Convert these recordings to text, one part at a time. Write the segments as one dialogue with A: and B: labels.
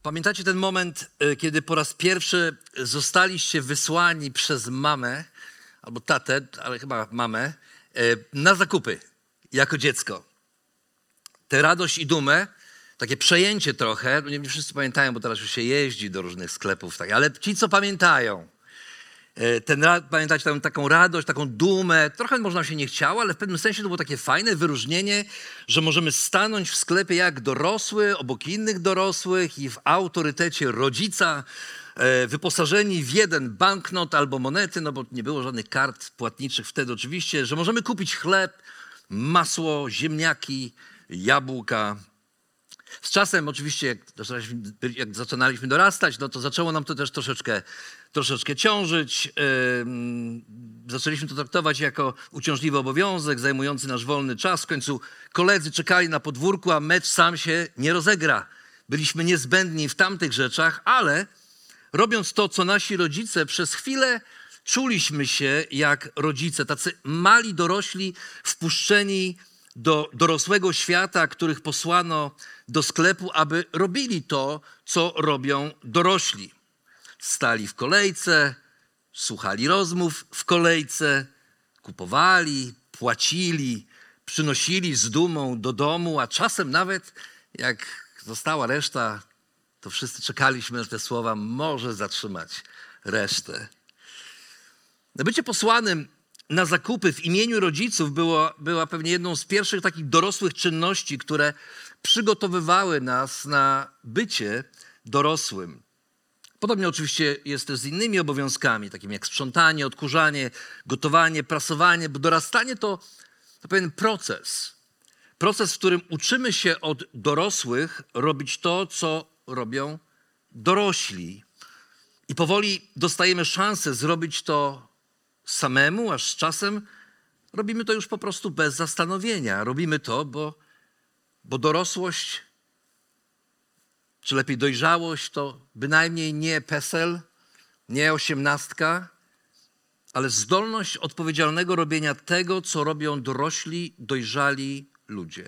A: Pamiętacie ten moment, kiedy po raz pierwszy zostaliście wysłani przez mamę, albo tatę, ale chyba mamę, na zakupy jako dziecko? Tę radość i dumę, takie przejęcie trochę, nie wszyscy pamiętają, bo teraz już się jeździ do różnych sklepów, tak, ale ci, co pamiętają, pamiętacie taką radość, taką dumę, trochę może nam się nie chciało, ale w pewnym sensie to było takie fajne wyróżnienie, że możemy stanąć w sklepie jak dorosły, obok innych dorosłych i w autorytecie rodzica, wyposażeni w jeden banknot albo monety, no bo nie było żadnych kart płatniczych wtedy oczywiście, że możemy kupić chleb, masło, ziemniaki, jabłka. Z czasem oczywiście, jak zaczynaliśmy dorastać, no to zaczęło nam to też troszeczkę ciążyć. Zaczęliśmy to traktować jako uciążliwy obowiązek zajmujący nasz wolny czas. W końcu koledzy czekali na podwórku, a mecz sam się nie rozegra. Byliśmy niezbędni w tamtych rzeczach, ale robiąc to, co nasi rodzice, przez chwilę czuliśmy się jak rodzice, tacy mali dorośli wpuszczeni do dorosłego świata, których posłano do sklepu, aby robili to, co robią dorośli. Stali w kolejce, słuchali rozmów w kolejce, kupowali, płacili, przynosili z dumą do domu, a czasem nawet jak została reszta, to wszyscy czekaliśmy na te słowa, może zatrzymać resztę. Bycie posłanym na zakupy w imieniu rodziców była pewnie jedną z pierwszych takich dorosłych czynności, które przygotowywały nas na bycie dorosłym. Podobnie oczywiście jest też z innymi obowiązkami, takimi jak sprzątanie, odkurzanie, gotowanie, prasowanie, bo dorastanie to pewien proces. Proces, w którym uczymy się od dorosłych robić to, co robią dorośli. I powoli dostajemy szansę zrobić to samemu, aż z czasem robimy to już po prostu bez zastanowienia. Robimy to, bo dorosłość, czy lepiej dojrzałość, to bynajmniej nie PESEL, nie 18, ale zdolność odpowiedzialnego robienia tego, co robią dorośli, dojrzali ludzie.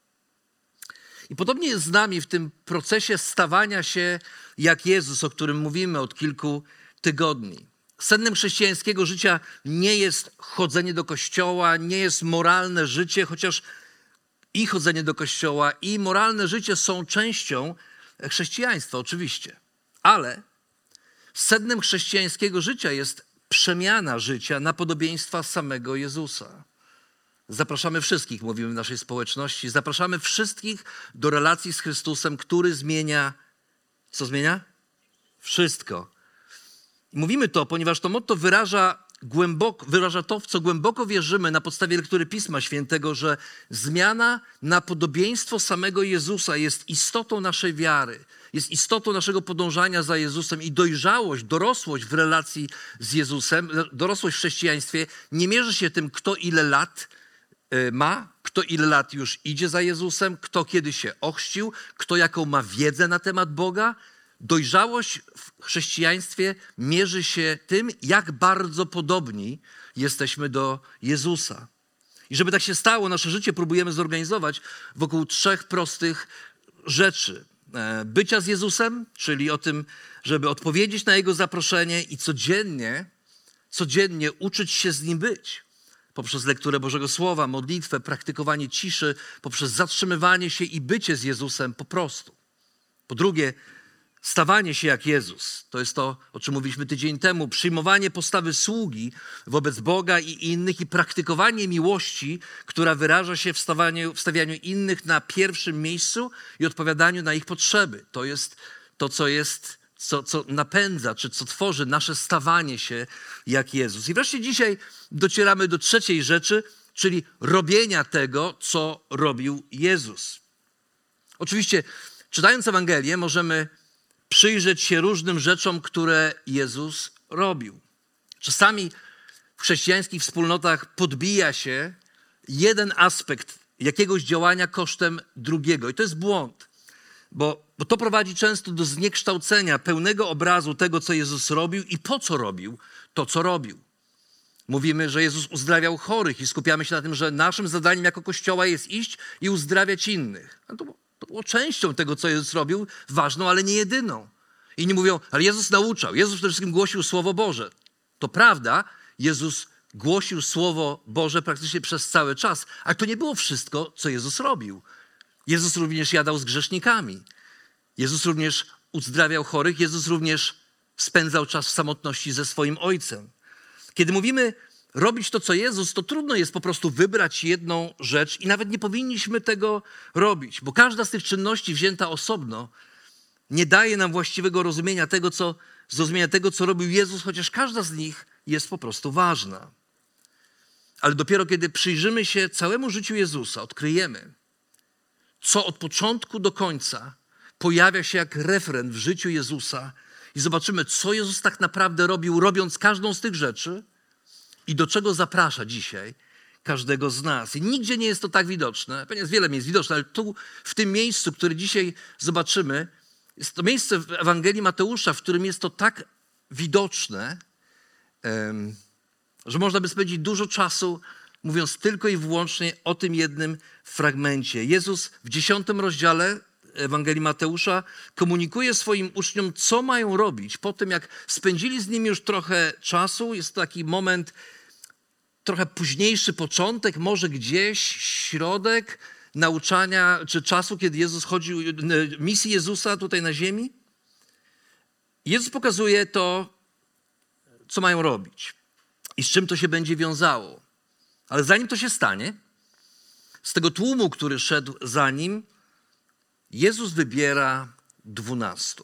A: I podobnie jest z nami w tym procesie stawania się jak Jezus, o którym mówimy od kilku tygodni. Sednem chrześcijańskiego życia nie jest chodzenie do kościoła, nie jest moralne życie, chociaż i chodzenie do kościoła, i moralne życie są częścią chrześcijaństwa, oczywiście. Ale sednem chrześcijańskiego życia jest przemiana życia na podobieństwa samego Jezusa. Zapraszamy wszystkich, mówimy w naszej społeczności, zapraszamy wszystkich do relacji z Chrystusem, który zmienia, co zmienia? Wszystko. I mówimy to, ponieważ to motto wyraża to, w co głęboko wierzymy na podstawie lektury Pisma Świętego, że zmiana na podobieństwo samego Jezusa jest istotą naszej wiary, jest istotą naszego podążania za Jezusem i dojrzałość, dorosłość w relacji z Jezusem, dorosłość w chrześcijaństwie nie mierzy się tym, kto ile lat ma, kto ile lat już idzie za Jezusem, kto kiedy się ochrzcił, kto jaką ma wiedzę na temat Boga. Dojrzałość w chrześcijaństwie mierzy się tym, jak bardzo podobni jesteśmy do Jezusa. I żeby tak się stało, nasze życie próbujemy zorganizować wokół 3 prostych rzeczy. Bycia z Jezusem, czyli o tym, żeby odpowiedzieć na Jego zaproszenie i codziennie uczyć się z Nim być. Poprzez lekturę Bożego Słowa, modlitwę, praktykowanie ciszy, poprzez zatrzymywanie się i bycie z Jezusem po prostu. Po drugie, stawanie się jak Jezus. To jest to, o czym mówiliśmy tydzień temu. Przyjmowanie postawy sługi wobec Boga i innych i praktykowanie miłości, która wyraża się w stawianiu innych na pierwszym miejscu i odpowiadaniu na ich potrzeby. To jest to, co napędza, czy co tworzy nasze stawanie się jak Jezus. I wreszcie dzisiaj docieramy do 3 rzeczy, czyli robienia tego, co robił Jezus. Oczywiście, czytając Ewangelię, możemy przyjrzeć się różnym rzeczom, które Jezus robił. Czasami w chrześcijańskich wspólnotach podbija się jeden aspekt jakiegoś działania kosztem drugiego. I to jest błąd, bo to prowadzi często do zniekształcenia pełnego obrazu tego, co Jezus robił i po co robił to, co robił. Mówimy, że Jezus uzdrawiał chorych i skupiamy się na tym, że naszym zadaniem jako Kościoła jest iść i uzdrawiać innych. To To było częścią tego, co Jezus robił, ważną, ale nie jedyną. Inni mówią, ale Jezus nauczał, Jezus przede wszystkim głosił Słowo Boże. To prawda, Jezus głosił Słowo Boże praktycznie przez cały czas, ale to nie było wszystko, co Jezus robił. Jezus również jadał z grzesznikami. Jezus również uzdrawiał chorych. Jezus również spędzał czas w samotności ze swoim Ojcem. Kiedy mówimy robić to, co Jezus, to trudno jest po prostu wybrać jedną rzecz i nawet nie powinniśmy tego robić, bo każda z tych czynności wzięta osobno nie daje nam właściwego rozumienia tego, co robił Jezus, chociaż każda z nich jest po prostu ważna. Ale dopiero kiedy przyjrzymy się całemu życiu Jezusa, odkryjemy, co od początku do końca pojawia się jak refren w życiu Jezusa i zobaczymy, co Jezus tak naprawdę robił, robiąc każdą z tych rzeczy i do czego zaprasza dzisiaj każdego z nas. I nigdzie nie jest to tak widoczne, ponieważ wiele miejsc widoczne, ale tu, w tym miejscu, które dzisiaj zobaczymy, jest to miejsce w Ewangelii Mateusza, w którym jest to tak widoczne, że można by spędzić dużo czasu mówiąc tylko i wyłącznie o tym jednym fragmencie. Jezus w 10 rozdziale Ewangelii Mateusza komunikuje swoim uczniom, co mają robić. Po tym, jak spędzili z nim już trochę czasu, jest to taki moment, trochę późniejszy początek, może gdzieś środek nauczania, czy czasu, kiedy Jezus chodził, misji Jezusa tutaj na ziemi. Jezus pokazuje to, co mają robić i z czym to się będzie wiązało. Ale zanim to się stanie, z tego tłumu, który szedł za nim, Jezus wybiera 12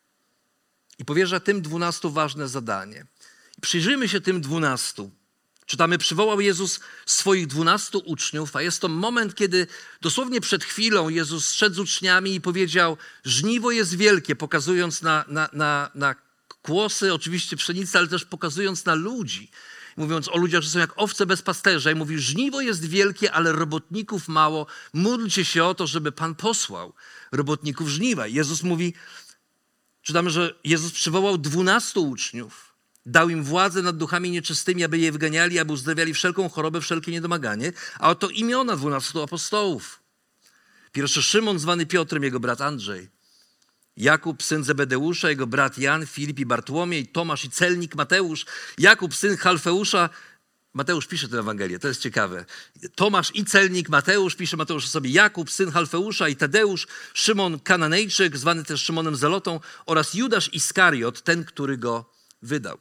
A: i powierza tym 12 ważne zadanie. Przyjrzyjmy się tym 12. Czytamy, przywołał Jezus swoich 12 uczniów, a jest to moment, kiedy dosłownie przed chwilą Jezus szedł z uczniami i powiedział, żniwo jest wielkie, pokazując na kłosy, oczywiście pszenicy, ale też pokazując na ludzi. Mówiąc o ludziach, że są jak owce bez pasterza. I mówi, żniwo jest wielkie, ale robotników mało. Módlcie się o to, żeby Pan posłał robotników żniwa. Jezus mówi, czytamy, że Jezus przywołał 12 uczniów. Dał im władzę nad duchami nieczystymi, aby je wyganiali, aby uzdrawiali wszelką chorobę, wszelkie niedomaganie. A oto imiona 12 apostołów. Pierwszy Szymon, zwany Piotrem, jego brat Andrzej. Jakub, syn Zebedeusza, jego brat Jan, Filip i Bartłomiej, Tomasz i celnik Mateusz, Jakub, syn Halfeusza. Mateusz pisze tę Ewangelię, to jest ciekawe. Tomasz i celnik Mateusz, pisze Mateusz sobie, Jakub, syn Halfeusza i Tadeusz, Szymon Kananejczyk, zwany też Szymonem Zelotą oraz Judasz Iskariot, ten, który go wydał.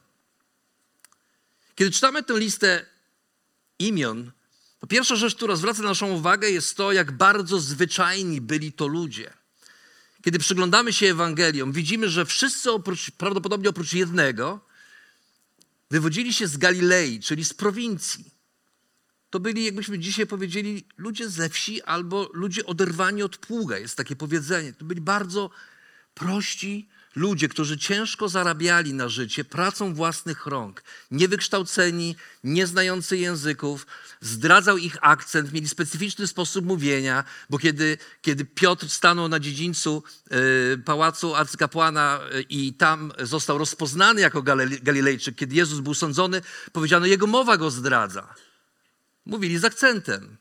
A: Kiedy czytamy tę listę imion, to pierwsza rzecz, która zwraca naszą uwagę, jest to, jak bardzo zwyczajni byli to ludzie. Kiedy przyglądamy się Ewangeliom, widzimy, że wszyscy prawdopodobnie oprócz jednego wywodzili się z Galilei, czyli z prowincji. To byli, jakbyśmy dzisiaj powiedzieli, ludzie ze wsi albo ludzie oderwani od pługa, jest takie powiedzenie. To byli bardzo prości ludzie, którzy ciężko zarabiali na życie pracą własnych rąk. Niewykształceni, nieznający języków. Zdradzał ich akcent, mieli specyficzny sposób mówienia, bo kiedy Piotr stanął na dziedzińcu pałacu arcykapłana i tam został rozpoznany jako Galilejczyk, kiedy Jezus był sądzony, powiedziano, jego mowa go zdradza. Mówili z akcentem.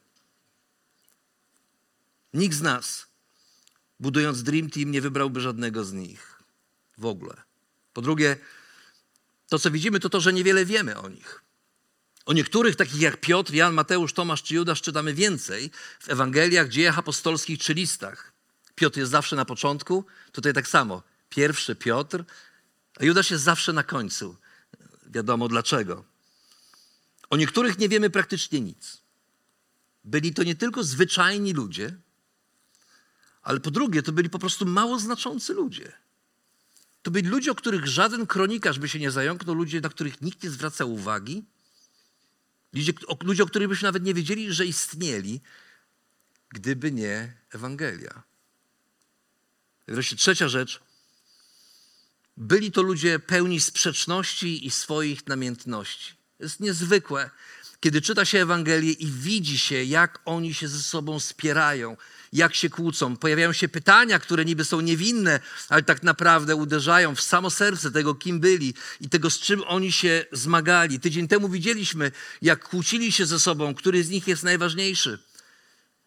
A: Nikt z nas, budując Dream Team, nie wybrałby żadnego z nich. W ogóle. Po drugie, to co widzimy, to to, że niewiele wiemy o nich. O niektórych, takich jak Piotr, Jan, Mateusz, Tomasz czy Judasz, czytamy więcej w Ewangeliach, dziejach apostolskich czy listach. Piotr jest zawsze na początku, tutaj tak samo. Pierwszy Piotr, a Judasz jest zawsze na końcu. Wiadomo dlaczego. O niektórych nie wiemy praktycznie nic. Byli to nie tylko zwyczajni ludzie, ale po drugie, to byli po prostu mało znaczący ludzie. To byli ludzie, o których żaden kronikarz by się nie zająknął, ludzie, na których nikt nie zwracał uwagi, ludzie, o których byśmy nawet nie wiedzieli, że istnieli, gdyby nie Ewangelia. Wreszcie trzecia rzecz. Byli to ludzie pełni sprzeczności i swoich namiętności. Jest niezwykłe, kiedy czyta się Ewangelię i widzi się, jak oni się ze sobą spierają, jak się kłócą. Pojawiają się pytania, które niby są niewinne, ale tak naprawdę uderzają w samo serce tego, kim byli i tego, z czym oni się zmagali. Tydzień temu widzieliśmy, jak kłócili się ze sobą, który z nich jest najważniejszy.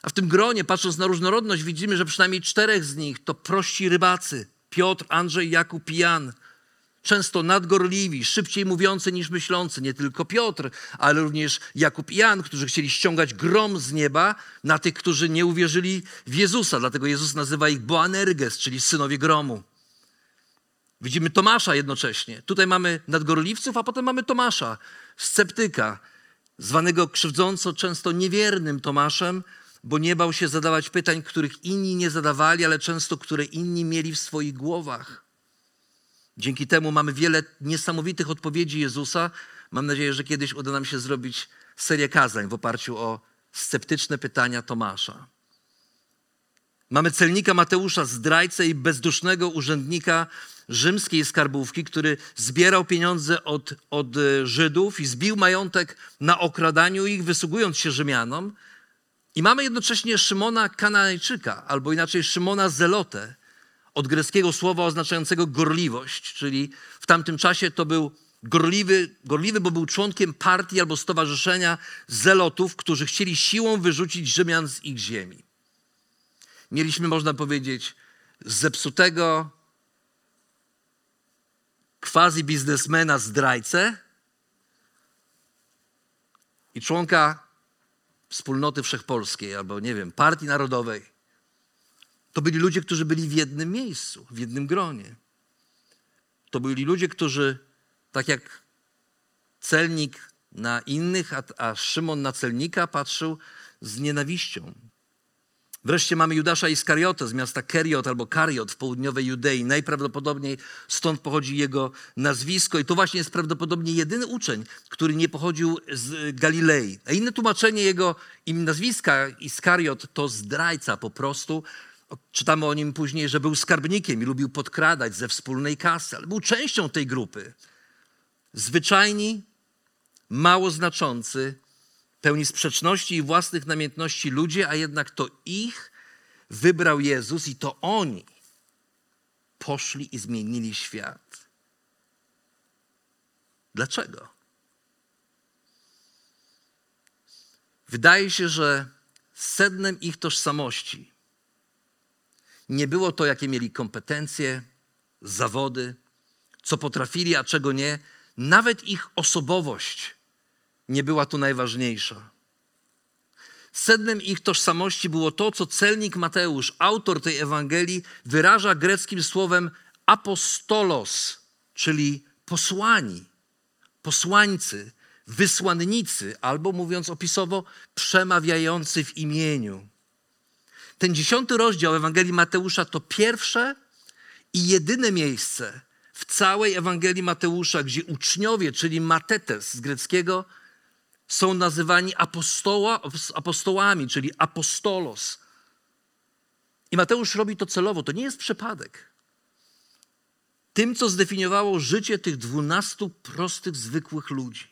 A: A w tym gronie, patrząc na różnorodność, widzimy, że przynajmniej 4 z nich to prości rybacy. Piotr, Andrzej, Jakub i Jan. Często nadgorliwi, szybciej mówiący niż myślący. Nie tylko Piotr, ale również Jakub i Jan, którzy chcieli ściągać grom z nieba na tych, którzy nie uwierzyli w Jezusa. Dlatego Jezus nazywa ich Boanerges, czyli synowie gromu. Widzimy Tomasza jednocześnie. Tutaj mamy nadgorliwców, a potem mamy Tomasza, sceptyka, zwanego krzywdząco często niewiernym Tomaszem, bo nie bał się zadawać pytań, których inni nie zadawali, ale często które inni mieli w swoich głowach. Dzięki temu mamy wiele niesamowitych odpowiedzi Jezusa. Mam nadzieję, że kiedyś uda nam się zrobić serię kazań w oparciu o sceptyczne pytania Tomasza. Mamy celnika Mateusza, zdrajcę i bezdusznego urzędnika rzymskiej skarbówki, który zbierał pieniądze od Żydów i zbił majątek na okradaniu ich, wysługując się Rzymianom. I mamy jednocześnie Szymona Kananejczyka, albo inaczej Szymona Zelotę, od greckiego słowa oznaczającego gorliwość, czyli w tamtym czasie to był gorliwy, bo był członkiem partii albo stowarzyszenia zelotów, którzy chcieli siłą wyrzucić Rzymian z ich ziemi. Mieliśmy, można powiedzieć, zepsutego quasi biznesmena zdrajcę i członka wspólnoty wszechpolskiej albo, nie wiem, partii narodowej. To byli ludzie, którzy byli w jednym miejscu, w jednym gronie. To byli ludzie, którzy, tak jak celnik na innych, a Szymon na celnika, patrzył z nienawiścią. Wreszcie mamy Judasza Iskariotę z miasta Keriot albo Kariot w południowej Judei. Najprawdopodobniej stąd pochodzi jego nazwisko i to właśnie jest prawdopodobnie jedyny uczeń, który nie pochodził z Galilei. A inne tłumaczenie jego nazwiska Iskariot to zdrajca po prostu. Czytamy o nim później, że był skarbnikiem i lubił podkradać ze wspólnej kasy, ale był częścią tej grupy. Zwyczajni, mało znaczący, pełni sprzeczności i własnych namiętności ludzie, a jednak to ich wybrał Jezus i to oni poszli i zmienili świat. Dlaczego? Wydaje się, że sednem ich tożsamości nie było to, jakie mieli kompetencje, zawody, co potrafili, a czego nie. Nawet ich osobowość nie była tu najważniejsza. Sednem ich tożsamości było to, co celnik Mateusz, autor tej Ewangelii, wyraża greckim słowem apostolos, czyli posłani, posłańcy, wysłannicy, albo mówiąc opisowo, przemawiający w imieniu. Ten 10 rozdział Ewangelii Mateusza to pierwsze i jedyne miejsce w całej Ewangelii Mateusza, gdzie uczniowie, czyli matetes z greckiego, są nazywani apostołami, czyli apostolos. I Mateusz robi to celowo, to nie jest przypadek. Tym, co zdefiniowało życie tych 12 prostych, zwykłych ludzi.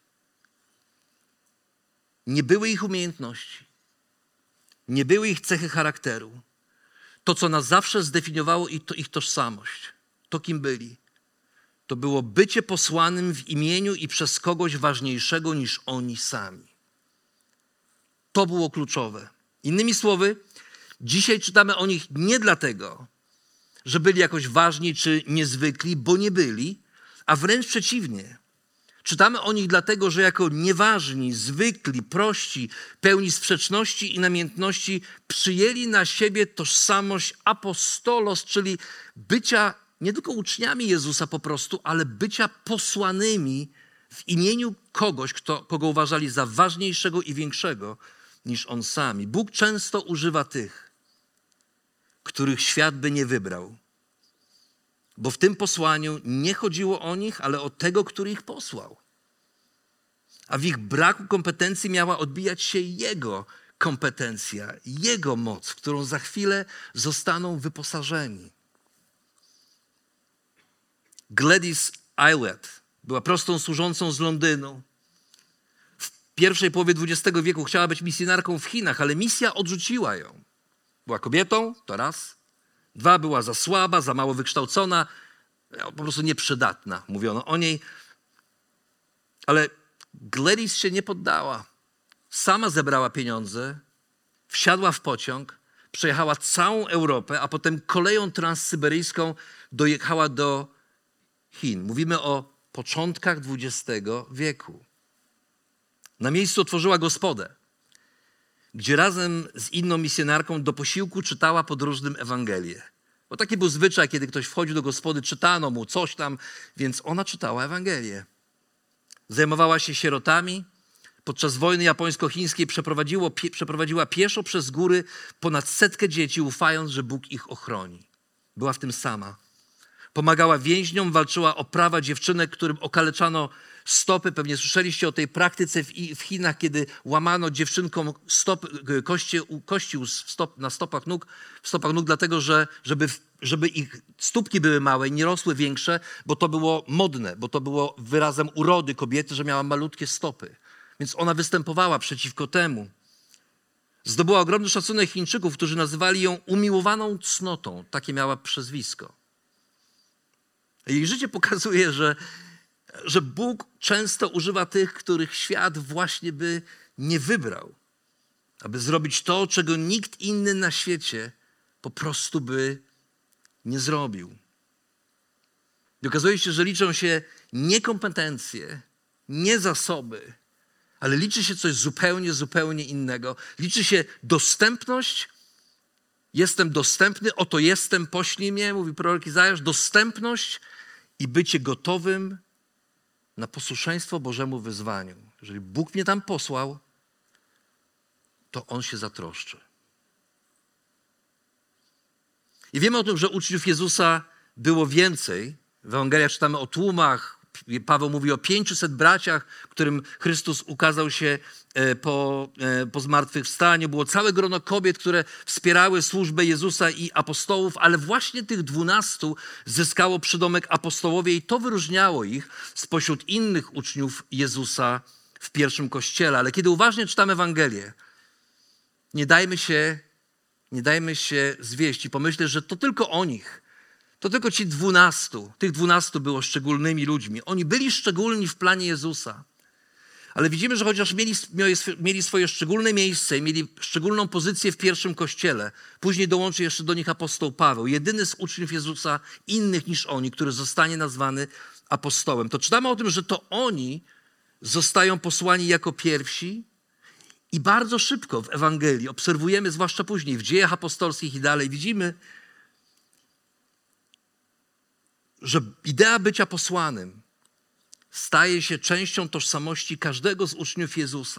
A: Nie były ich umiejętności, nie były ich cechy charakteru. To, co na zawsze zdefiniowało ich tożsamość, to kim byli, to było bycie posłanym w imieniu i przez kogoś ważniejszego niż oni sami. To było kluczowe. Innymi słowy, dzisiaj czytamy o nich nie dlatego, że byli jakoś ważni czy niezwykli, bo nie byli, a wręcz przeciwnie. Czytamy o nich dlatego, że jako nieważni, zwykli, prości, pełni sprzeczności i namiętności przyjęli na siebie tożsamość apostolos, czyli bycia nie tylko uczniami Jezusa po prostu, ale bycia posłanymi w imieniu kogoś, kogo uważali za ważniejszego i większego niż on sami. Bóg często używa tych, których świat by nie wybrał. Bo w tym posłaniu nie chodziło o nich, ale o tego, który ich posłał. A w ich braku kompetencji miała odbijać się Jego kompetencja, Jego moc, w którą za chwilę zostaną wyposażeni. Gladys Aylward była prostą służącą z Londynu. W pierwszej połowie XX wieku chciała być misjonarką w Chinach, ale misja odrzuciła ją. Była kobietą, to raz. 2, była za słaba, za mało wykształcona, po prostu nieprzydatna, mówiono o niej. Ale Gladys się nie poddała. Sama zebrała pieniądze, wsiadła w pociąg, przejechała całą Europę, a potem koleją transsyberyjską dojechała do Chin. Mówimy o początkach XX wieku. Na miejscu otworzyła gospodę, gdzie razem z inną misjonarką do posiłku czytała podróżnym Ewangelię. Bo taki był zwyczaj, kiedy ktoś wchodził do gospody, czytano mu coś tam, więc ona czytała Ewangelię. Zajmowała się sierotami. Podczas wojny japońsko-chińskiej przeprowadziła pieszo przez góry ponad 100 dzieci, ufając, że Bóg ich ochroni. Była w tym sama. Pomagała więźniom, walczyła o prawa dziewczynek, którym okaleczano stopy. Pewnie słyszeliście o tej praktyce w Chinach, kiedy łamano dziewczynkom kości na stopach nóg, dlatego żeby ich stópki były małe i nie rosły większe, bo to było modne, bo to było wyrazem urody kobiety, że miała malutkie stopy. Więc ona występowała przeciwko temu. Zdobyła ogromny szacunek Chińczyków, którzy nazywali ją umiłowaną cnotą. Takie miała przezwisko. Jej życie pokazuje, że Bóg często używa tych, których świat właśnie by nie wybrał, aby zrobić to, czego nikt inny na świecie po prostu by nie zrobił. I okazuje się, że liczą się nie kompetencje, nie zasoby, ale liczy się coś zupełnie innego. Liczy się dostępność. Jestem dostępny, oto jestem, poślij mnie, mówi prorok Izajasz. Dostępność i bycie gotowym na posłuszeństwo Bożemu wyzwaniu. Jeżeli Bóg mnie tam posłał, to On się zatroszczy. I wiemy o tym, że uczniów Jezusa było więcej. W Ewangeliach czytamy o tłumach. Paweł mówi o 500 braciach, którym Chrystus ukazał się po zmartwychwstaniu. Było całe grono kobiet, które wspierały służbę Jezusa i apostołów, ale właśnie tych 12 zyskało przydomek apostołowie i to wyróżniało ich spośród innych uczniów Jezusa w pierwszym Kościele. Ale kiedy uważnie czytamy Ewangelię, nie dajmy się zwieść i pomyśleć, że to tylko o nich. To tylko tych 12 było szczególnymi ludźmi. Oni byli szczególni w planie Jezusa. Ale widzimy, że chociaż mieli swoje szczególne miejsce, mieli szczególną pozycję w pierwszym Kościele, później dołączy jeszcze do nich apostoł Paweł, jedyny z uczniów Jezusa innych niż oni, który zostanie nazwany apostołem. To czytamy o tym, że to oni zostają posłani jako pierwsi i bardzo szybko w Ewangelii obserwujemy, zwłaszcza później w Dziejach Apostolskich i dalej, widzimy, że idea bycia posłanym staje się częścią tożsamości każdego z uczniów Jezusa.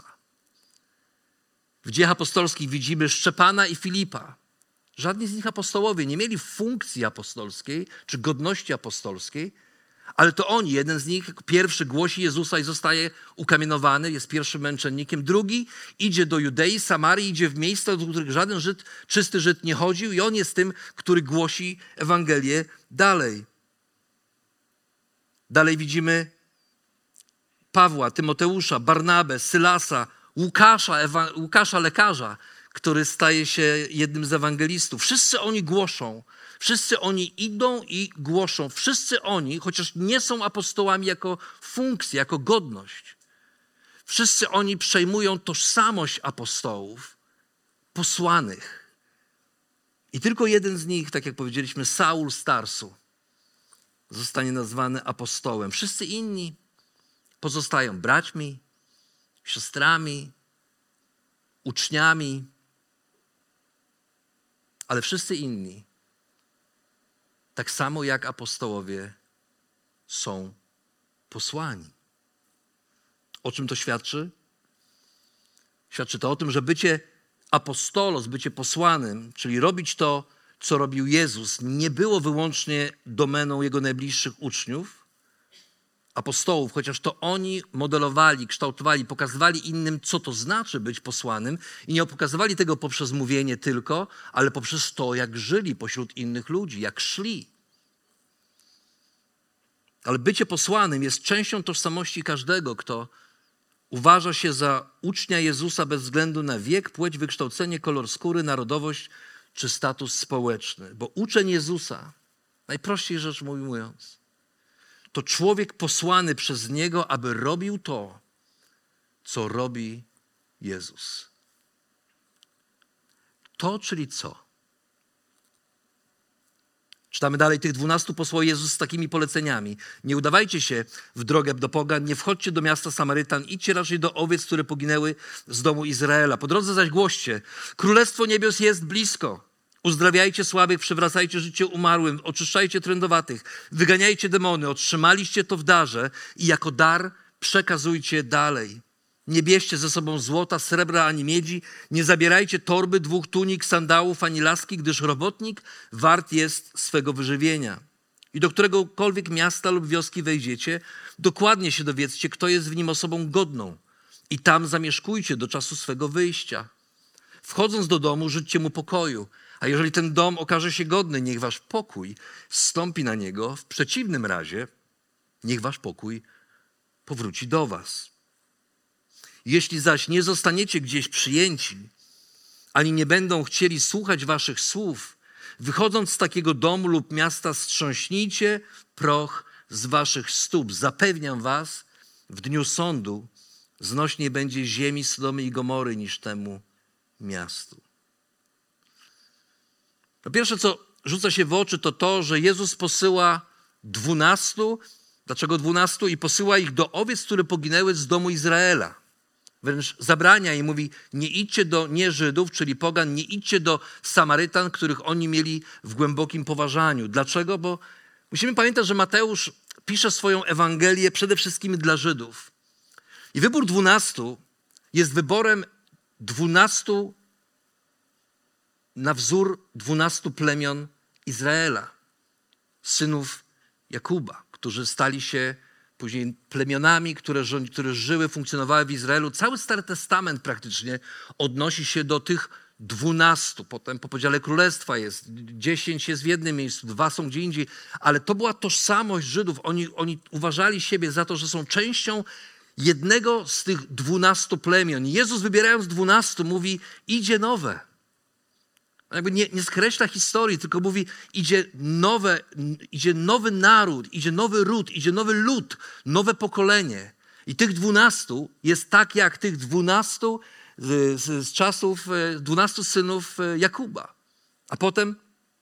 A: W Dziejach Apostolskich widzimy Szczepana i Filipa. Żadni z nich apostołowie nie mieli funkcji apostolskiej czy godności apostolskiej, ale to oni, jeden z nich pierwszy głosi Jezusa i zostaje ukamienowany, jest pierwszym męczennikiem. Drugi idzie do Judei, Samarii, idzie w miejsca, do których żaden czysty Żyd nie chodził i on jest tym, który głosi Ewangelię dalej. Dalej widzimy Pawła, Tymoteusza, Barnabę, Sylasa, Łukasza lekarza, który staje się jednym z ewangelistów. Wszyscy oni głoszą, wszyscy oni idą i głoszą. Wszyscy oni, chociaż nie są apostołami jako funkcję, jako godność, wszyscy oni przejmują tożsamość apostołów, posłanych. I tylko jeden z nich, tak jak powiedzieliśmy, Saul z Tarsu, zostanie nazwany apostołem. Wszyscy inni pozostają braćmi, siostrami, uczniami, ale wszyscy inni, tak samo jak apostołowie, są posłani. O czym to świadczy? Świadczy to o tym, że bycie apostolos, bycie posłanym, czyli robić to, co robił Jezus, nie było wyłącznie domeną Jego najbliższych uczniów, apostołów, chociaż to oni modelowali, kształtowali, pokazywali innym, co to znaczy być posłanym i nie pokazywali tego poprzez mówienie tylko, ale poprzez to, jak żyli pośród innych ludzi, jak szli. Ale bycie posłanym jest częścią tożsamości każdego, kto uważa się za ucznia Jezusa bez względu na wiek, płeć, wykształcenie, kolor skóry, narodowość czy status społeczny. Bo uczeń Jezusa, najprościej rzecz mówiąc, to człowiek posłany przez Niego, aby robił to, co robi Jezus. To, czyli co? Czytamy dalej, tych 12 posłał Jezus z takimi poleceniami. Nie udawajcie się w drogę do pogan, nie wchodźcie do miasta Samarytan, idźcie raczej do owiec, które poginęły z domu Izraela. Po drodze zaś głoście, Królestwo Niebios jest blisko. Uzdrawiajcie słabych, przywracajcie życie umarłym, oczyszczajcie trędowatych, wyganiajcie demony, otrzymaliście to w darze i jako dar przekazujcie dalej. Nie bierzcie ze sobą złota, srebra ani miedzi, nie zabierajcie torby, 2 tunik, sandałów ani laski, gdyż robotnik wart jest swego wyżywienia. I do któregokolwiek miasta lub wioski wejdziecie, dokładnie się dowiedzcie, kto jest w nim osobą godną i tam zamieszkujcie do czasu swego wyjścia. Wchodząc do domu, życzcie mu pokoju, a jeżeli ten dom okaże się godny, niech wasz pokój zstąpi na niego, w przeciwnym razie niech wasz pokój powróci do was. Jeśli zaś nie zostaniecie gdzieś przyjęci, ani nie będą chcieli słuchać waszych słów, wychodząc z takiego domu lub miasta, strząśnijcie proch z waszych stóp. Zapewniam was, w dniu sądu znośniej będzie ziemi Sodomy i Gomory niż temu miastu. Po pierwsze, co rzuca się w oczy, to to, że Jezus posyła 12. Dlaczego 12? I posyła ich do owiec, które poginęły z domu Izraela. Wręcz zabrania i mówi, nie idźcie do nie-Żydów, czyli pogan, nie idźcie do Samarytan, których oni mieli w głębokim poważaniu. Dlaczego? Bo musimy pamiętać, że Mateusz pisze swoją Ewangelię przede wszystkim dla Żydów. I wybór 12 jest wyborem 12 na wzór 12 plemion Izraela, synów Jakuba, którzy stali się później plemionami, które żyły, funkcjonowały w Izraelu. Cały Stary Testament praktycznie odnosi się do tych 12. Potem po podziale królestwa jest 10 jest w jednym miejscu, 2 są gdzie indziej. Ale to była tożsamość Żydów. Oni uważali siebie za to, że są częścią jednego z tych 12 plemion. Jezus, wybierając 12, mówi, idzie nowe. Jakby nie skreśla historii, tylko mówi, idzie nowy naród, idzie nowy ród, idzie nowy lud, nowe pokolenie. I tych 12 jest tak jak tych 12 z czasów 12 synów Jakuba. A potem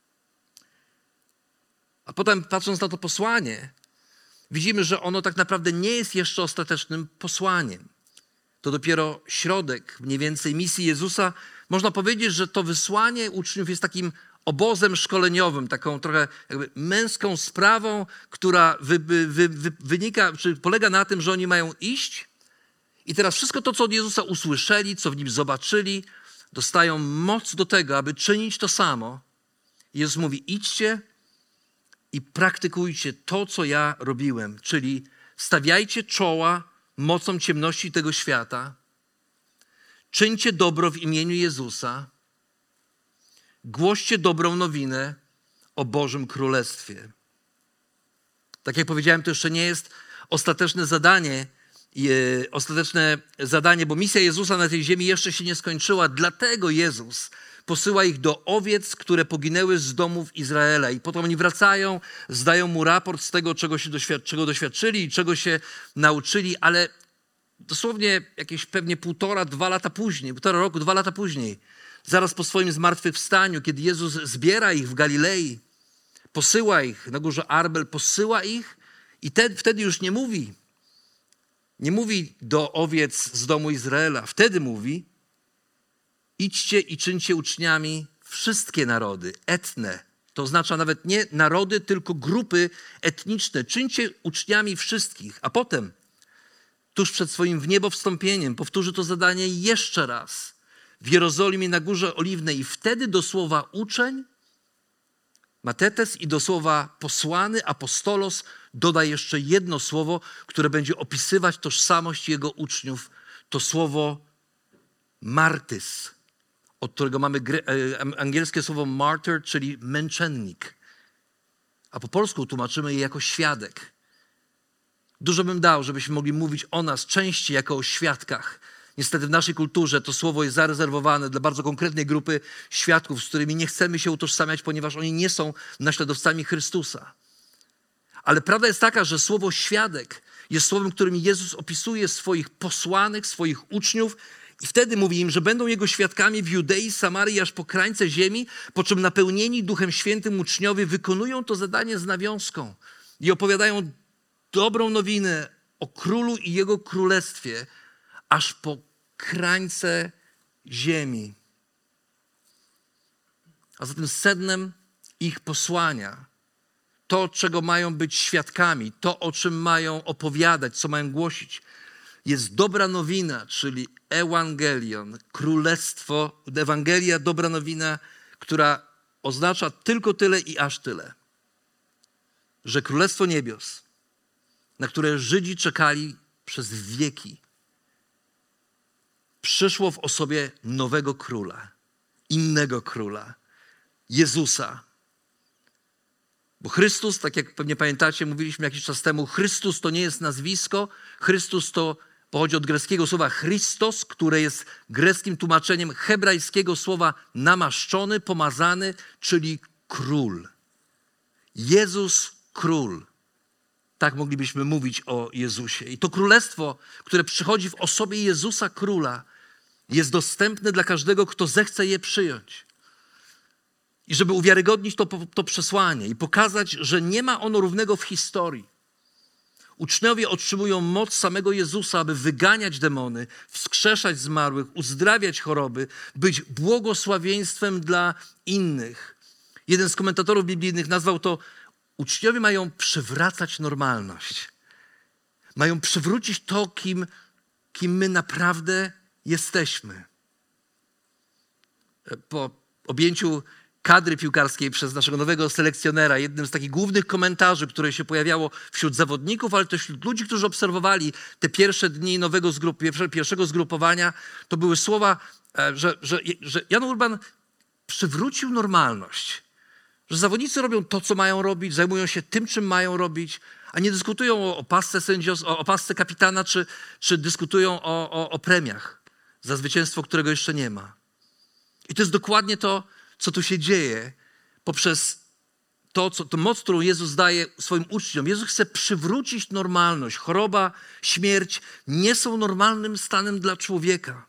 A: patrząc na to posłanie, widzimy, że ono tak naprawdę nie jest jeszcze ostatecznym posłaniem. To dopiero środek mniej więcej misji Jezusa. Można powiedzieć, że to wysłanie uczniów jest takim obozem szkoleniowym, taką trochę jakby męską sprawą, która wynika, czy polega na tym, że oni mają iść i teraz wszystko to, co od Jezusa usłyszeli, co w Nim zobaczyli, dostają moc do tego, aby czynić to samo. Jezus mówi, idźcie i praktykujcie to, co ja robiłem, czyli stawiajcie czoła mocą ciemności tego świata, czyńcie dobro w imieniu Jezusa, głoście dobrą nowinę o Bożym Królestwie. Tak jak powiedziałem, to jeszcze nie jest ostateczne zadanie, bo misja Jezusa na tej ziemi jeszcze się nie skończyła. Dlatego Jezus posyła ich do owiec, które poginęły z domów Izraela. I potem oni wracają, zdają mu raport z tego, czego doświadczyli i czego się nauczyli, ale dosłownie jakieś pewnie 1,5-2 lata później, 1,5 roku, 2 lata później, zaraz po swoim zmartwychwstaniu, kiedy Jezus zbiera ich w Galilei, posyła ich na górze Arbel, posyła ich i wtedy już nie mówi do owiec z domu Izraela. Wtedy mówi, idźcie i czyńcie uczniami wszystkie narody, etne. To oznacza nawet nie narody, tylko grupy etniczne. Czyńcie uczniami wszystkich, a potem tuż przed swoim w niebo wstąpieniem powtórzy to zadanie jeszcze raz w Jerozolimie na Górze Oliwnej i wtedy do słowa uczeń, matetes i do słowa posłany, apostolos doda jeszcze jedno słowo, które będzie opisywać tożsamość jego uczniów. To słowo martys, od którego mamy angielskie słowo martyr, czyli męczennik. A po polsku tłumaczymy je jako świadek. Dużo bym dał, żebyśmy mogli mówić o nas częściej jako o świadkach. Niestety w naszej kulturze to słowo jest zarezerwowane dla bardzo konkretnej grupy świadków, z którymi nie chcemy się utożsamiać, ponieważ oni nie są naśladowcami Chrystusa. Ale prawda jest taka, że słowo świadek jest słowem, którym Jezus opisuje swoich posłanych, swoich uczniów I wtedy mówi im, że będą Jego świadkami w Judei, Samarii, aż po krańce ziemi, po czym napełnieni Duchem Świętym uczniowie wykonują to zadanie z nawiązką i opowiadają dobrą nowinę o Królu i Jego Królestwie, aż po krańce ziemi. A zatem sednem ich posłania, to, czego mają być świadkami, to, o czym mają opowiadać, co mają głosić, jest dobra nowina, czyli Ewangelion, królestwo, Ewangelia, dobra nowina, która oznacza tylko tyle i aż tyle, że Królestwo Niebios, na które Żydzi czekali przez wieki, przyszło w osobie nowego króla, innego króla, Jezusa. Bo Chrystus, tak jak pewnie pamiętacie, mówiliśmy jakiś czas temu, Chrystus to nie jest nazwisko, Chrystus to pochodzi od greckiego słowa Christos, które jest greckim tłumaczeniem hebrajskiego słowa namaszczony, pomazany, czyli król. Jezus król. Tak moglibyśmy mówić o Jezusie. I to królestwo, które przychodzi w osobie Jezusa króla, jest dostępne dla każdego, kto zechce je przyjąć. I żeby uwiarygodnić to przesłanie i pokazać, że nie ma ono równego w historii. Uczniowie otrzymują moc samego Jezusa, aby wyganiać demony, wskrzeszać zmarłych, uzdrawiać choroby, być błogosławieństwem dla innych. Jeden z komentatorów biblijnych nazwał to: uczniowie mają przywracać normalność. Mają przywrócić to, kim my naprawdę jesteśmy. Po objęciu kadry piłkarskiej przez naszego nowego selekcjonera, jednym z takich głównych komentarzy, które się pojawiało wśród zawodników, ale też wśród ludzi, którzy obserwowali te pierwsze dni pierwszego zgrupowania, to były słowa, że Jan Urban przywrócił normalność. Że zawodnicy robią to, co mają robić, zajmują się tym, czym mają robić, a nie dyskutują o pasce o pasce kapitana, czy dyskutują o premiach za zwycięstwo, którego jeszcze nie ma. I to jest dokładnie to, co tu się dzieje poprzez tę moc, którą Jezus daje swoim uczniom. Jezus chce przywrócić normalność. Choroba, śmierć nie są normalnym stanem dla człowieka.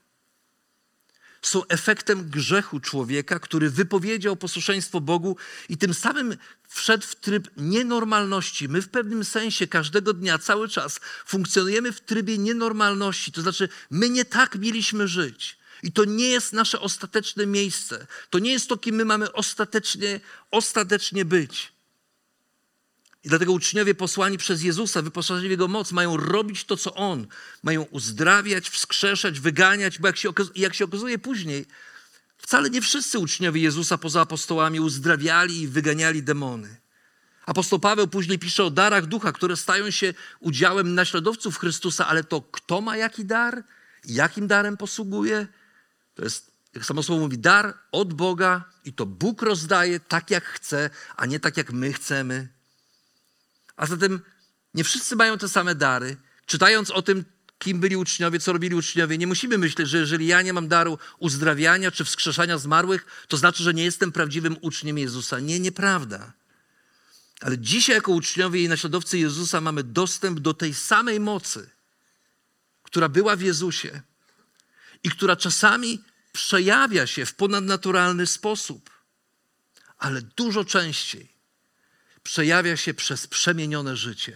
A: Są efektem grzechu człowieka, który wypowiedział posłuszeństwo Bogu i tym samym wszedł w tryb nienormalności. My w pewnym sensie każdego dnia, cały czas funkcjonujemy w trybie nienormalności. To znaczy, my nie tak mieliśmy żyć. I to nie jest nasze ostateczne miejsce. To nie jest to, kim my mamy ostatecznie być. I dlatego uczniowie posłani przez Jezusa, wyposażeni w Jego moc, mają robić to, co On. Mają uzdrawiać, wskrzeszać, wyganiać, bo jak się okazuje później, wcale nie wszyscy uczniowie Jezusa poza apostołami uzdrawiali i wyganiali demony. Apostoł Paweł później pisze o darach ducha, które stają się udziałem naśladowców Chrystusa, ale to kto ma jaki dar i jakim darem posługuje, to jest, jak samo słowo mówi, dar od Boga i to Bóg rozdaje tak, jak chce, a nie tak, jak my chcemy. A zatem nie wszyscy mają te same dary. Czytając o tym, kim byli uczniowie, co robili uczniowie, nie musimy myśleć, że jeżeli ja nie mam daru uzdrawiania czy wskrzeszania zmarłych, to znaczy, że nie jestem prawdziwym uczniem Jezusa. Nie, nieprawda. Ale dzisiaj jako uczniowie i naśladowcy Jezusa mamy dostęp do tej samej mocy, która była w Jezusie i która czasami przejawia się w ponadnaturalny sposób, ale dużo częściej przejawia się przez przemienione życie.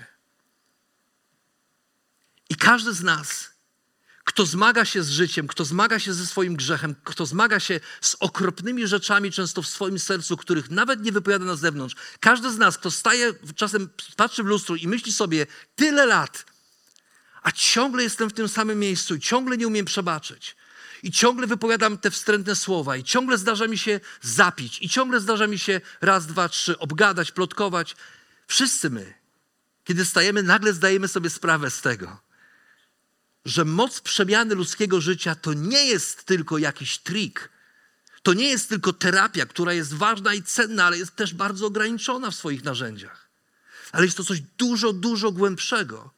A: I każdy z nas, kto zmaga się z życiem, kto zmaga się ze swoim grzechem, kto zmaga się z okropnymi rzeczami często w swoim sercu, których nawet nie wypowiada na zewnątrz, każdy z nas, kto staje, czasem patrzy w lustro i myśli sobie, tyle lat, a ciągle jestem w tym samym miejscu i ciągle nie umiem przebaczyć. I ciągle wypowiadam te wstrętne słowa i ciągle zdarza mi się zapić i ciągle zdarza mi się raz, dwa, trzy obgadać, plotkować. Wszyscy my, kiedy stajemy, nagle zdajemy sobie sprawę z tego, że moc przemiany ludzkiego życia to nie jest tylko jakiś trik. To nie jest tylko terapia, która jest ważna i cenna, ale jest też bardzo ograniczona w swoich narzędziach. Ale jest to coś dużo, dużo głębszego.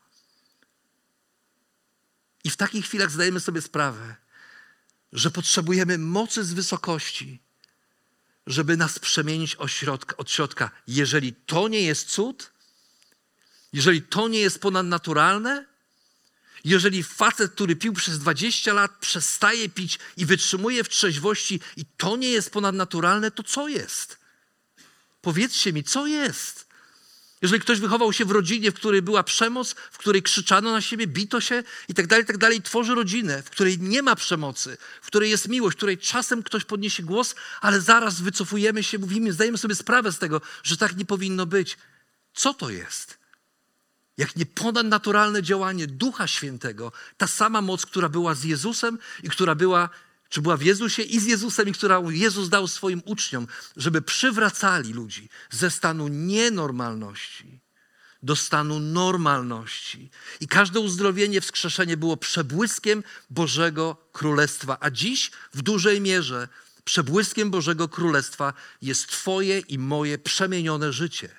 A: I w takich chwilach zdajemy sobie sprawę, że potrzebujemy mocy z wysokości, żeby nas przemienić od środka. Jeżeli to nie jest cud, jeżeli to nie jest ponadnaturalne, Jeżeli facet, który pił przez 20 lat, przestaje pić i wytrzymuje w trzeźwości i to nie jest ponadnaturalne, to co jest? Powiedzcie mi, co jest? Jeżeli ktoś wychował się w rodzinie, w której była przemoc, w której krzyczano na siebie, bito się i tak dalej, tworzy rodzinę, w której nie ma przemocy, w której jest miłość, w której czasem ktoś podniesie głos, ale zaraz wycofujemy się, mówimy, zdajemy sobie sprawę z tego, że tak nie powinno być. Co to jest? Jak nie ponadnaturalne działanie Ducha Świętego, ta sama moc, która była z Jezusem i która była w Jezusie i z Jezusem i którą Jezus dał swoim uczniom, żeby przywracali ludzi ze stanu nienormalności do stanu normalności. I każde uzdrowienie, wskrzeszenie było przebłyskiem Bożego Królestwa. A dziś w dużej mierze przebłyskiem Bożego Królestwa jest twoje i moje przemienione życie.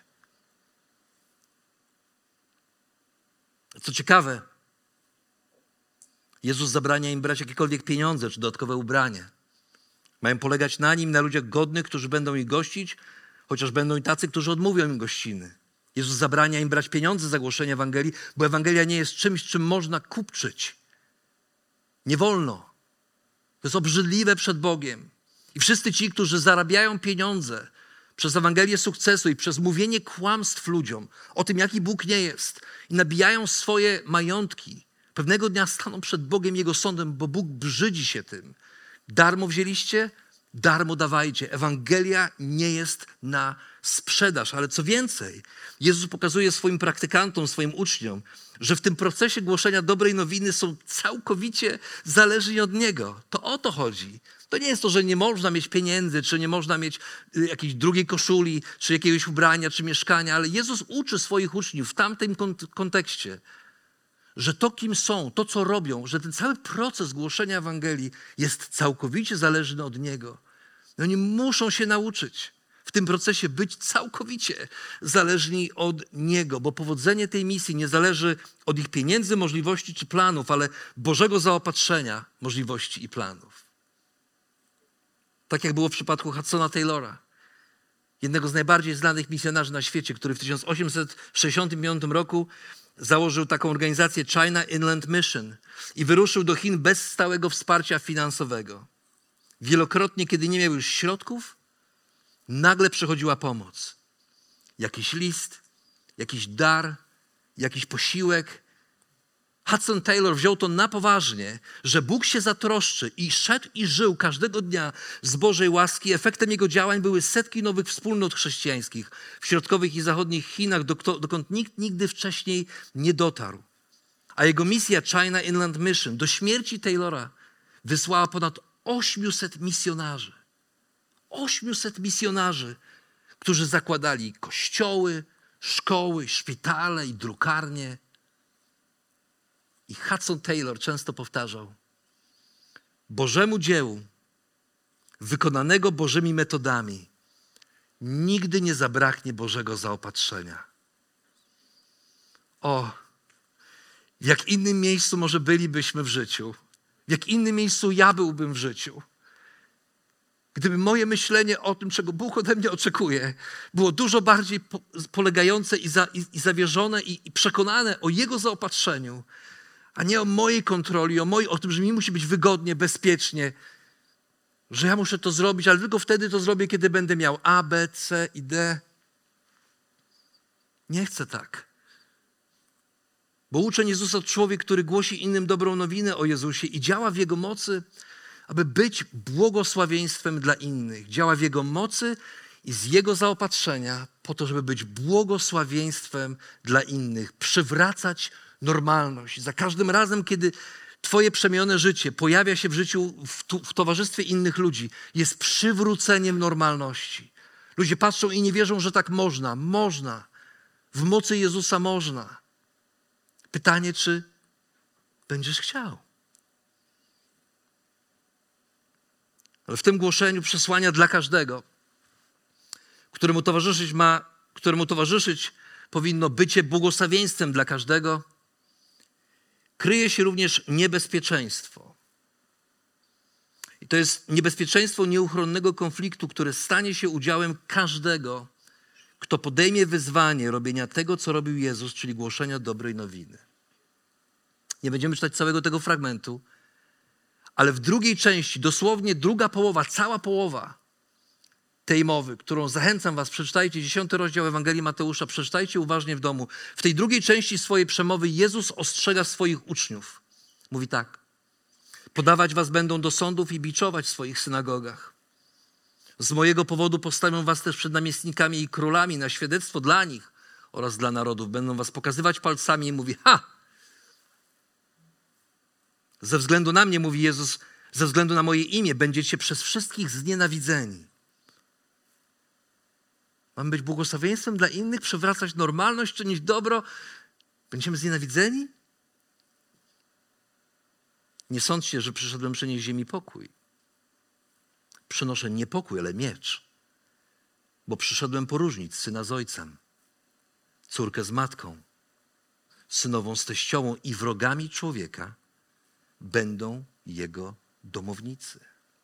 A: Co ciekawe, Jezus zabrania im brać jakiekolwiek pieniądze czy dodatkowe ubranie. Mają polegać na nim, na ludziach godnych, którzy będą ich gościć, chociaż będą i tacy, którzy odmówią im gościny. Jezus zabrania im brać pieniądze za głoszenie Ewangelii, bo Ewangelia nie jest czymś, czym można kupczyć. Nie wolno. To jest obrzydliwe przed Bogiem. I wszyscy ci, którzy zarabiają pieniądze przez Ewangelię sukcesu i przez mówienie kłamstw ludziom o tym, jaki Bóg nie jest i nabijają swoje majątki, pewnego dnia staną przed Bogiem, Jego sądem, bo Bóg brzydzi się tym. Darmo wzięliście, darmo dawajcie. Ewangelia nie jest na sprzedaż. Ale co więcej, Jezus pokazuje swoim praktykantom, swoim uczniom, że w tym procesie głoszenia dobrej nowiny są całkowicie zależni od Niego. To o to chodzi. To nie jest to, że nie można mieć pieniędzy, czy nie można mieć jakiejś drugiej koszuli, czy jakiegoś ubrania, czy mieszkania, ale Jezus uczy swoich uczniów w tamtym kontekście, że to, kim są, to, co robią, że ten cały proces głoszenia Ewangelii jest całkowicie zależny od Niego. I oni muszą się nauczyć w tym procesie być całkowicie zależni od Niego, bo powodzenie tej misji nie zależy od ich pieniędzy, możliwości czy planów, ale Bożego zaopatrzenia możliwości i planów. Tak jak było w przypadku Hudsona Taylora, jednego z najbardziej znanych misjonarzy na świecie, który w 1865 roku założył taką organizację China Inland Mission i wyruszył do Chin bez stałego wsparcia finansowego. Wielokrotnie, kiedy nie miał już środków, nagle przychodziła pomoc. Jakiś list, jakiś dar, jakiś posiłek. Hudson Taylor wziął to na poważnie, że Bóg się zatroszczy i szedł i żył każdego dnia z Bożej łaski. Efektem jego działań były setki nowych wspólnot chrześcijańskich w środkowych i zachodnich Chinach, dokąd nikt nigdy wcześniej nie dotarł. A jego misja China Inland Mission do śmierci Taylora wysłała ponad 800 misjonarzy. 800 misjonarzy, którzy zakładali kościoły, szkoły, szpitale i drukarnie. I Hudson Taylor często powtarzał: Bożemu dziełu, wykonanego Bożymi metodami, nigdy nie zabraknie Bożego zaopatrzenia. O, w jak innym miejscu może bylibyśmy w życiu, w jak innym miejscu ja byłbym w życiu, gdyby moje myślenie o tym, czego Bóg ode mnie oczekuje, było dużo bardziej polegające i zawierzone i przekonane o Jego zaopatrzeniu, a nie o mojej kontroli, o tym, że mi musi być wygodnie, bezpiecznie, że ja muszę to zrobić, ale tylko wtedy to zrobię, kiedy będę miał A, B, C i D. Nie chcę tak. Bo uczeń Jezusa to człowiek, który głosi innym dobrą nowinę o Jezusie i działa w Jego mocy, aby być błogosławieństwem dla innych. Działa w Jego mocy i z Jego zaopatrzenia po to, żeby być błogosławieństwem dla innych, przywracać normalność. Za każdym razem, kiedy twoje przemienione życie pojawia się w życiu w towarzystwie innych ludzi, jest przywróceniem normalności. Ludzie patrzą i nie wierzą, że tak można. Można. W mocy Jezusa można. Pytanie, czy będziesz chciał? Ale w tym głoszeniu przesłania dla każdego, któremu towarzyszyć powinno bycie błogosławieństwem dla każdego, kryje się również niebezpieczeństwo. I to jest niebezpieczeństwo nieuchronnego konfliktu, które stanie się udziałem każdego, kto podejmie wyzwanie robienia tego, co robił Jezus, czyli głoszenia dobrej nowiny. Nie będziemy czytać całego tego fragmentu, ale w drugiej części, dosłownie druga połowa, cała połowa tej mowy, którą zachęcam was, przeczytajcie 10 rozdział Ewangelii Mateusza, przeczytajcie uważnie w domu. W tej drugiej części swojej przemowy Jezus ostrzega swoich uczniów. Mówi tak: podawać was będą do sądów i biczować w swoich synagogach. Z mojego powodu postawią was też przed namiestnikami i królami na świadectwo dla nich oraz dla narodów. Będą was pokazywać palcami i mówi: ha! Ze względu na mnie, mówi Jezus, ze względu na moje imię będziecie przez wszystkich znienawidzeni. Mamy być błogosławieństwem dla innych, przywracać normalność, czynić dobro. Będziemy znienawidzeni? Nie sądźcie, że przyszedłem przynieść ziemi pokój. Przynoszę nie pokój, ale miecz. Bo przyszedłem poróżnić syna z ojcem, córkę z matką, synową z teściową i wrogami człowieka będą jego domownicy.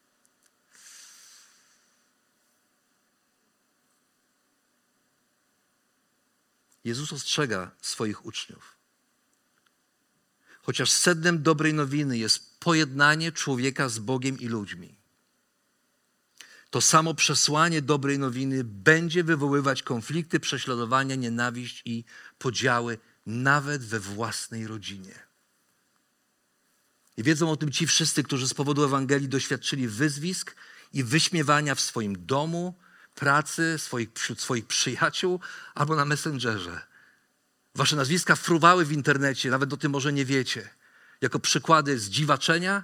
A: Jezus ostrzega swoich uczniów. Chociaż sednem dobrej nowiny jest pojednanie człowieka z Bogiem i ludźmi, to samo przesłanie dobrej nowiny będzie wywoływać konflikty, prześladowania, nienawiść i podziały nawet we własnej rodzinie. I wiedzą o tym ci wszyscy, którzy z powodu Ewangelii doświadczyli wyzwisk i wyśmiewania w swoim domu, pracy, wśród swoich przyjaciół albo na Messengerze. Wasze nazwiska fruwały w internecie, nawet o tym może nie wiecie, jako przykłady zdziwaczenia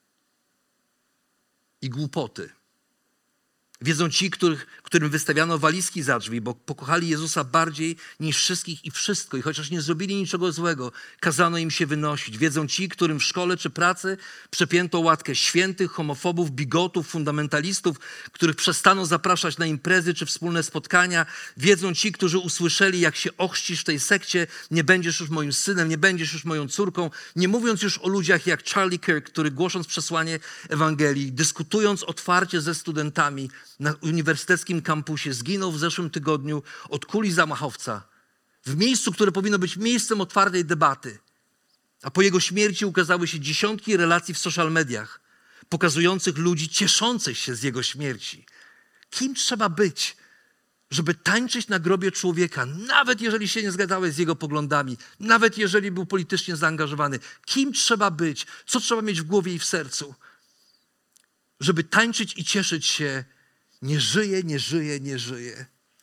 A: i głupoty. Wiedzą ci, którym wystawiano walizki za drzwi, bo pokochali Jezusa bardziej niż wszystkich i wszystko. I chociaż nie zrobili niczego złego, kazano im się wynosić. Wiedzą ci, którym w szkole czy pracy przepięto łatkę świętych, homofobów, bigotów, fundamentalistów, których przestano zapraszać na imprezy czy wspólne spotkania. Wiedzą ci, którzy usłyszeli, jak się ochrzcisz w tej sekcie, nie będziesz już moim synem, nie będziesz już moją córką. Nie mówiąc już o ludziach jak Charlie Kirk, który głosząc przesłanie Ewangelii, dyskutując otwarcie ze studentami, na uniwersyteckim kampusie zginął w zeszłym tygodniu od kuli zamachowca w miejscu, które powinno być miejscem otwartej debaty. A po jego śmierci ukazały się dziesiątki relacji w social mediach pokazujących ludzi cieszących się z jego śmierci. Kim trzeba być, żeby tańczyć na grobie człowieka, nawet jeżeli się nie zgadzałeś z jego poglądami, nawet jeżeli był politycznie zaangażowany? Kim trzeba być? Co trzeba mieć w głowie i w sercu, żeby tańczyć i cieszyć się: nie żyje, nie żyje, nie żyje.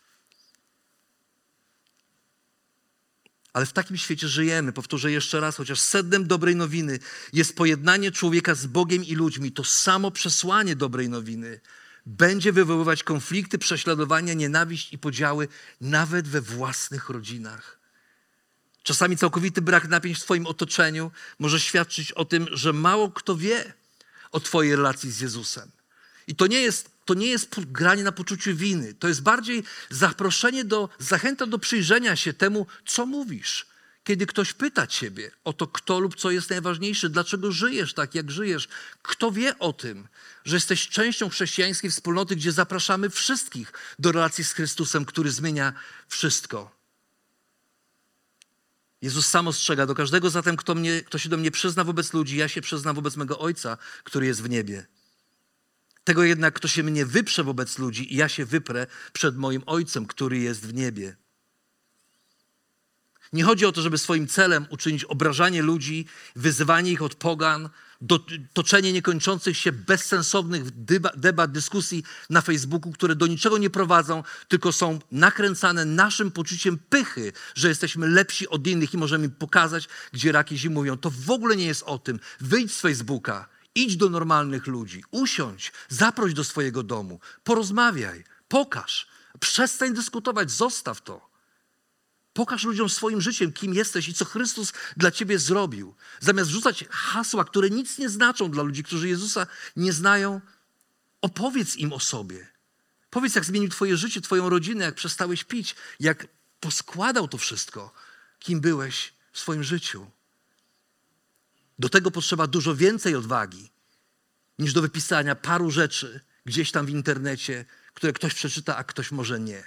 A: Ale w takim świecie żyjemy. Powtórzę jeszcze raz, chociaż sednem dobrej nowiny jest pojednanie człowieka z Bogiem i ludźmi, to samo przesłanie dobrej nowiny będzie wywoływać konflikty, prześladowania, nienawiść i podziały nawet we własnych rodzinach. Czasami całkowity brak napięć w twoim otoczeniu może świadczyć o tym, że mało kto wie o twojej relacji z Jezusem. I to nie jest granie na poczuciu winy. To jest bardziej zachęta do przyjrzenia się temu, co mówisz. Kiedy ktoś pyta ciebie o to, kto lub co jest najważniejsze, dlaczego żyjesz tak, jak żyjesz. Kto wie o tym, że jesteś częścią chrześcijańskiej wspólnoty, gdzie zapraszamy wszystkich do relacji z Chrystusem, który zmienia wszystko. Jezus sam ostrzega: do każdego zatem, kto się do mnie przyzna wobec ludzi, ja się przyznam wobec mego Ojca, który jest w niebie. Tego jednak, kto się mnie wyprze wobec ludzi, i ja się wyprę przed moim Ojcem, który jest w niebie. Nie chodzi o to, żeby swoim celem uczynić obrażanie ludzi, wyzywanie ich od pogan, toczenie niekończących się bezsensownych debat, dyskusji na Facebooku, które do niczego nie prowadzą, tylko są nakręcane naszym poczuciem pychy, że jesteśmy lepsi od innych i możemy im pokazać, gdzie raki zimują. To w ogóle nie jest o tym. Wyjdź z Facebooka, idź do normalnych ludzi, usiądź, zaproś do swojego domu, porozmawiaj, pokaż, przestań dyskutować, zostaw to. Pokaż ludziom swoim życiem, kim jesteś i co Chrystus dla ciebie zrobił. Zamiast rzucać hasła, które nic nie znaczą dla ludzi, którzy Jezusa nie znają, opowiedz im o sobie. Powiedz, jak zmienił twoje życie, twoją rodzinę, jak przestałeś pić, jak poskładał to wszystko, kim byłeś w swoim życiu. Do tego potrzeba dużo więcej odwagi niż do wypisania paru rzeczy gdzieś tam w internecie, które ktoś przeczyta, a ktoś może nie.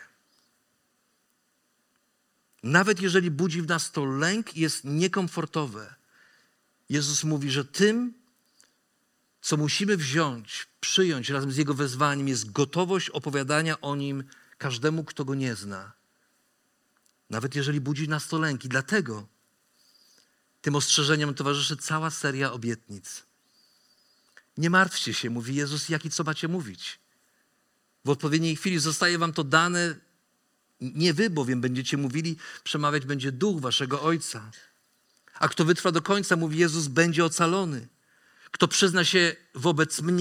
A: Nawet jeżeli budzi w nas to lęk i jest niekomfortowe, Jezus mówi, że tym, co musimy wziąć, przyjąć razem z Jego wezwaniem, jest gotowość opowiadania o Nim każdemu, kto Go nie zna. Nawet jeżeli budzi nas to lęk. I dlatego tym ostrzeżeniom towarzyszy cała seria obietnic. Nie martwcie się, mówi Jezus, jak i co macie mówić. W odpowiedniej chwili zostaje wam to dane, nie wy bowiem będziecie mówili, przemawiać będzie Duch waszego Ojca. A kto wytrwa do końca, mówi Jezus, będzie ocalony. Kto przyzna się wobec mnie,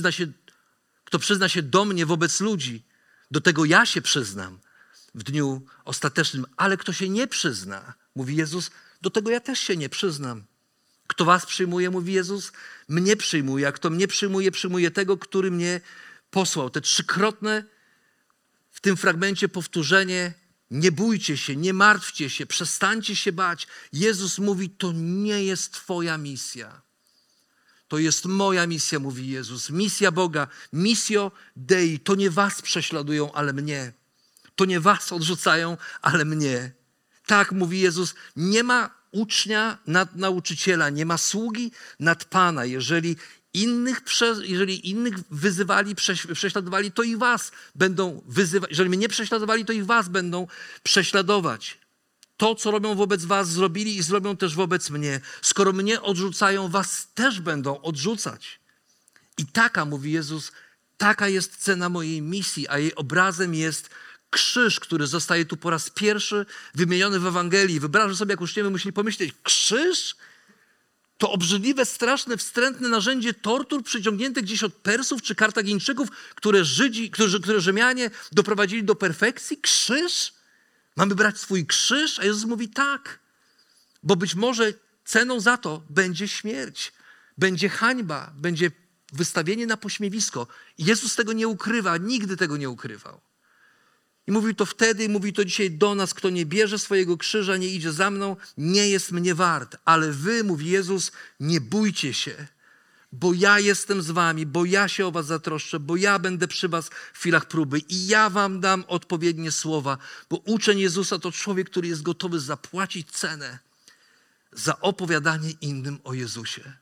A: kto przyzna się do mnie wobec ludzi, do tego ja się przyznam w dniu ostatecznym. Ale kto się nie przyzna, mówi Jezus, do tego ja też się nie przyznam. Kto was przyjmuje, mówi Jezus, mnie przyjmuje. A kto mnie przyjmuje, przyjmuje tego, który mnie posłał. Te trzykrotne w tym fragmencie powtórzenie: nie bójcie się, nie martwcie się, przestańcie się bać. Jezus mówi, to nie jest twoja misja. To jest moja misja, mówi Jezus. Misja Boga, missio Dei. To nie was prześladują, ale mnie. To nie was odrzucają, ale mnie. Tak, mówi Jezus, nie ma ucznia nad nauczyciela, nie ma sługi nad Pana. Jeżeli innych wyzywali, prześladowali, to i was będą wyzywać. Jeżeli mnie nie prześladowali, to i was będą prześladować. To, co robią wobec was, zrobili i zrobią też wobec mnie. Skoro mnie odrzucają, was też będą odrzucać. I taka, mówi Jezus, taka jest cena mojej misji, a jej obrazem jest krzyż, który zostaje tu po raz pierwszy wymieniony w Ewangelii. Wyobrażam sobie, jak uczniowie musieli pomyśleć, krzyż? To obrzydliwe, straszne, wstrętne narzędzie tortur przyciągnięte gdzieś od Persów czy Kartagińczyków, które Rzymianie doprowadzili do perfekcji? Krzyż? Mamy brać swój krzyż? A Jezus mówi tak, bo być może ceną za to będzie śmierć, będzie hańba, będzie wystawienie na pośmiewisko. I Jezus tego nie ukrywa, nigdy tego nie ukrywał. I mówił to wtedy, mówi to dzisiaj do nas, kto nie bierze swojego krzyża, nie idzie za mną, nie jest mnie wart. Ale wy, mówi Jezus, nie bójcie się, bo ja jestem z wami, bo ja się o was zatroszczę, bo ja będę przy was w chwilach próby i ja wam dam odpowiednie słowa, bo uczeń Jezusa to człowiek, który jest gotowy zapłacić cenę za opowiadanie innym o Jezusie.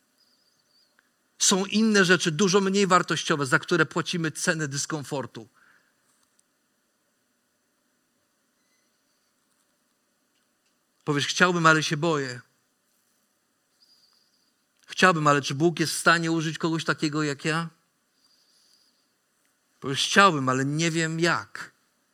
A: Są inne rzeczy, dużo mniej wartościowe, za które płacimy cenę dyskomfortu. Powiesz, chciałbym, ale się boję. Chciałbym, ale czy Bóg jest w stanie użyć kogoś takiego jak ja? Powiesz, chciałbym, ale nie wiem jak.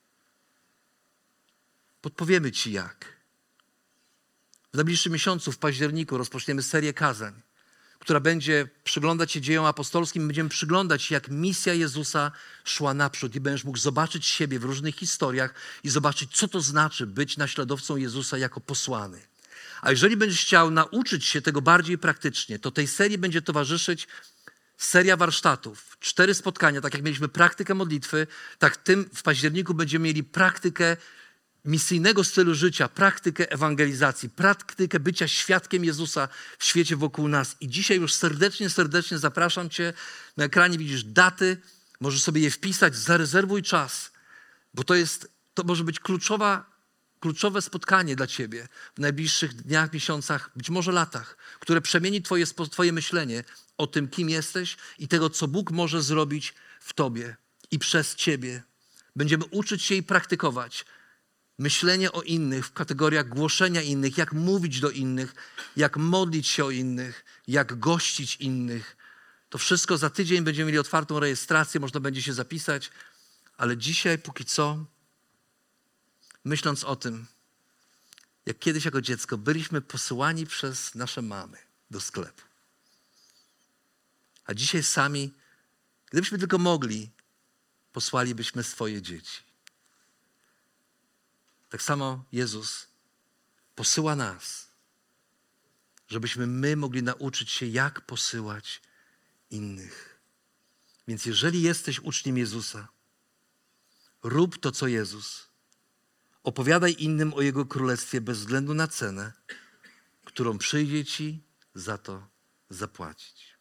A: Podpowiemy ci jak. W najbliższym miesiącu, w październiku, rozpoczniemy serię kazań, która będzie przyglądać się dziejom apostolskim. Będziemy przyglądać się, jak misja Jezusa szła naprzód i będziesz mógł zobaczyć siebie w różnych historiach i zobaczyć, co to znaczy być naśladowcą Jezusa jako posłany. A jeżeli będziesz chciał nauczyć się tego bardziej praktycznie, to tej serii będzie towarzyszyć seria warsztatów. 4 spotkania, tak jak mieliśmy praktykę modlitwy, tak w październiku będziemy mieli praktykę misyjnego stylu życia, praktykę ewangelizacji, praktykę bycia świadkiem Jezusa w świecie wokół nas. I dzisiaj już serdecznie zapraszam cię. Na ekranie widzisz daty, możesz sobie je wpisać, zarezerwuj czas, bo to może być kluczowe spotkanie dla ciebie w najbliższych dniach, miesiącach, być może latach, które przemieni twoje myślenie o tym, kim jesteś i tego, co Bóg może zrobić w tobie i przez ciebie. Będziemy uczyć się i praktykować myślenie o innych w kategoriach głoszenia innych, jak mówić do innych, jak modlić się o innych, jak gościć innych. To wszystko za tydzień będziemy mieli otwartą rejestrację, można będzie się zapisać, ale dzisiaj póki co, myśląc o tym, jak kiedyś jako dziecko byliśmy posyłani przez nasze mamy do sklepu. A dzisiaj sami, gdybyśmy tylko mogli, posłalibyśmy swoje dzieci. Tak samo Jezus posyła nas, żebyśmy my mogli nauczyć się, jak posyłać innych. Więc jeżeli jesteś uczniem Jezusa, rób to, co Jezus. Opowiadaj innym o Jego Królestwie bez względu na cenę, którą przyjdzie ci za to zapłacić.